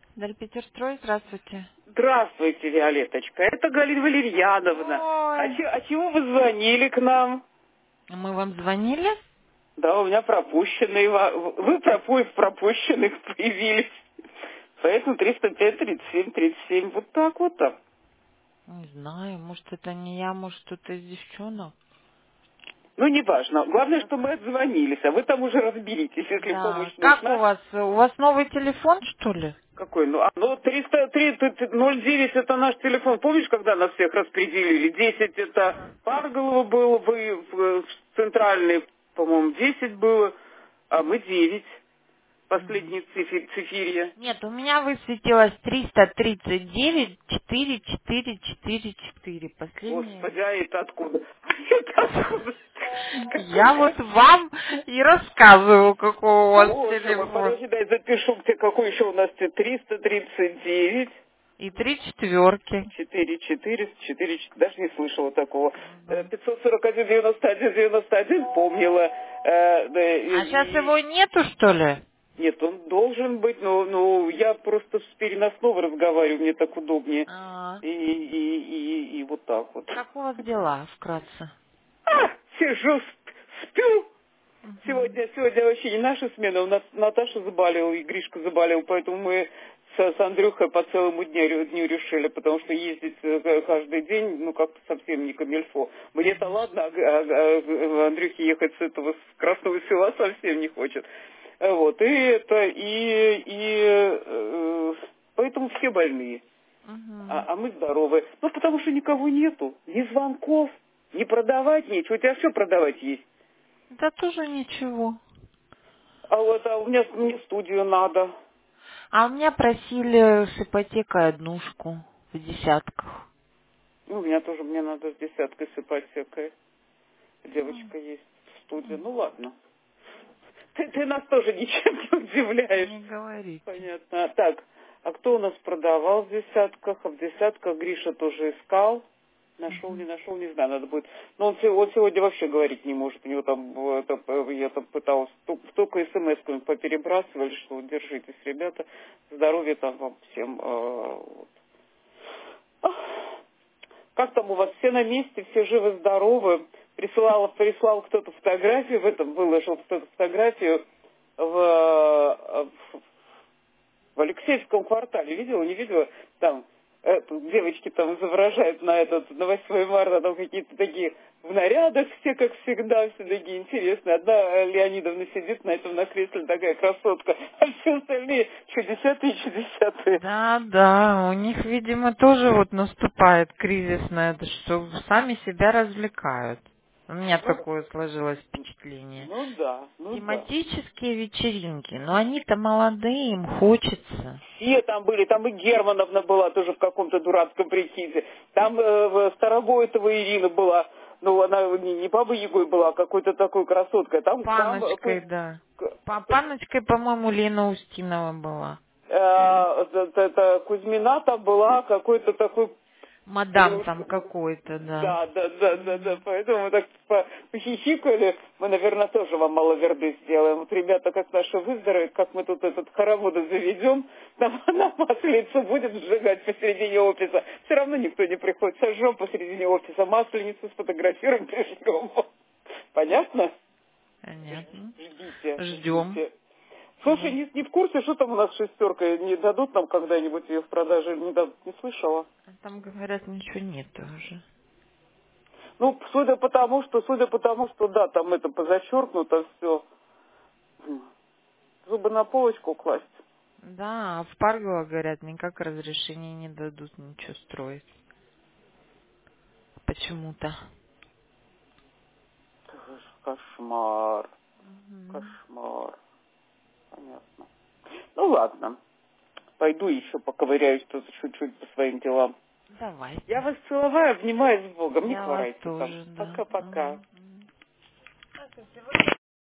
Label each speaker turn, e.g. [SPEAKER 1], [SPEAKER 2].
[SPEAKER 1] Дальпетерстрой, здравствуйте.
[SPEAKER 2] Здравствуйте, Виолетточка. Это Галина Валерьяновна.
[SPEAKER 1] Ой.
[SPEAKER 2] А чего вы звонили к нам?
[SPEAKER 1] Мы вам звонили?
[SPEAKER 2] Да, у меня пропущенные. Вы в пропущенных появились. Поэтому 305, 37, 37. Вот так вот там.
[SPEAKER 1] Не знаю, может это не я, может кто-то из девчонок.
[SPEAKER 2] Ну, неважно. Главное, что мы отзвонились, а вы там уже разберитесь, если
[SPEAKER 1] Да.
[SPEAKER 2] помощь
[SPEAKER 1] Как у
[SPEAKER 2] нужна.
[SPEAKER 1] вас? У вас новый телефон, что ли?
[SPEAKER 2] Какой? Ну 303, 09 это наш телефон. Помнишь, когда нас всех распределили? 10 это Парголова был, вы в центральный, по-моему, 10 было, а мы 9.
[SPEAKER 1] Мгм.
[SPEAKER 2] Последний цифирье.
[SPEAKER 1] Нет, у меня высветилось 339 4444. Последнее.
[SPEAKER 2] Господи, а это откуда? Это откуда?
[SPEAKER 1] Я
[SPEAKER 2] Какой?
[SPEAKER 1] вот вам и рассказываю, какой у вас
[SPEAKER 2] Боже мой,
[SPEAKER 1] телефон.
[SPEAKER 2] подожди, дай запишу, где какой еще у нас 339.
[SPEAKER 1] И 3 четверки.
[SPEAKER 2] 4, даже не слышала такого. 541, 91, 91, помнила. Да,
[SPEAKER 1] А сейчас его нету, что ли?
[SPEAKER 2] нет, он должен быть, но я просто с переносного разговариваю, мне так удобнее.
[SPEAKER 1] А,
[SPEAKER 2] И вот так вот.
[SPEAKER 1] как у вас дела, вкратце?
[SPEAKER 2] Сижу, сплю.
[SPEAKER 1] Мгм.
[SPEAKER 2] Сегодня вообще не наша смена, у нас Наташа заболела и Гришка заболел, поэтому мы с Андрюхой по целому дню решили, потому что ездить каждый день, ну, как-то совсем не камильфо. Мне-то ладно, а Андрюхе ехать с этого, с Красного Села совсем не хочет. Вот, поэтому все больные,
[SPEAKER 1] Мгм.
[SPEAKER 2] а мы здоровы. Ну, потому что никого нету, ни звонков, ни продавать нечего. У тебя все продавать есть.
[SPEAKER 1] Да тоже ничего.
[SPEAKER 2] А у меня мне студию надо.
[SPEAKER 1] А у меня просили с ипотекой однушку в десятках.
[SPEAKER 2] Ну, у меня тоже, мне надо с десяткой сыпать всякое. Девочка есть в студии. Ну, ладно. Ты нас тоже ничем не удивляешь.
[SPEAKER 1] Не говорите.
[SPEAKER 2] Понятно. Так, а кто у нас продавал в десятках? А в десятках Гриша тоже искал. Нашел, не нашел, не знаю, надо будет. Но он сегодня вообще говорить не может. У него там, я там пыталась, только смс-ками поперебрасывали, что держитесь, ребята, здоровья там вам всем. Вот. Ах, как там у вас, все на месте, все живы-здоровы? Прислал кто-то фотографию, выложил кто-то фотографию в Алексеевском квартале. Видела, не видела? Там девочки там изображают на 8 марта, там какие-то такие в нарядах все, как всегда, все такие интересные. Одна Леонидовна сидит на кресле, такая красотка, а все остальные чудесятые, чудесятые.
[SPEAKER 1] Да, да, у них, видимо, тоже вот наступает кризисное, это что сами себя развлекают. У меня
[SPEAKER 2] Ну,
[SPEAKER 1] такое сложилось впечатление.
[SPEAKER 2] ну да, ну да.
[SPEAKER 1] Тематические вечеринки, но они-то молодые, им хочется.
[SPEAKER 2] Все там были, там и Германовна была тоже в каком-то дурацком прикиде. Там Старогойтова Ирина была, ну она не Баба Ягой была, а какой-то такой красоткой. Там
[SPEAKER 1] Паночкой, да. Паночкой, по-моему, Лена Устинова была.
[SPEAKER 2] Кузьмина там была, какой-то такой.
[SPEAKER 1] Мадам там какой-то, да.
[SPEAKER 2] Да, поэтому мы так похихикали. Мы, наверное, тоже вам маловерды сделаем. Вот ребята, как наши выздоровеют, как мы тут этот хороводы заведем, нам на масленицу будет сжигать посередине офиса. Все равно никто не приходит. Сожжем посередине офиса масленицу, сфотографируем, прижгем. Понятно?
[SPEAKER 1] Понятно. Ждем.
[SPEAKER 2] Ждите. Слушай, не в курсе, что там у нас шестерка? Не дадут нам когда-нибудь ее в продаже или не дадут? Не слышала.
[SPEAKER 1] А там, говорят, ничего нет уже.
[SPEAKER 2] Ну, судя по тому, что да, там это позачеркнуто все. Зубы на полочку класть.
[SPEAKER 1] Да, а в Паргово, говорят, никак разрешения не дадут ничего строить. Почему-то.
[SPEAKER 2] Кошмар.
[SPEAKER 1] Мгм.
[SPEAKER 2] Кошмар. Понятно. Ну ладно. Пойду еще поковыряюсь тут чуть-чуть по своим делам. Я
[SPEAKER 1] Давайте.
[SPEAKER 2] вас целоваю, обнимаю с Богом. Не
[SPEAKER 1] Я вас
[SPEAKER 2] хворайте там.
[SPEAKER 1] тоже, да.
[SPEAKER 2] Пока-пока.
[SPEAKER 1] Мгм.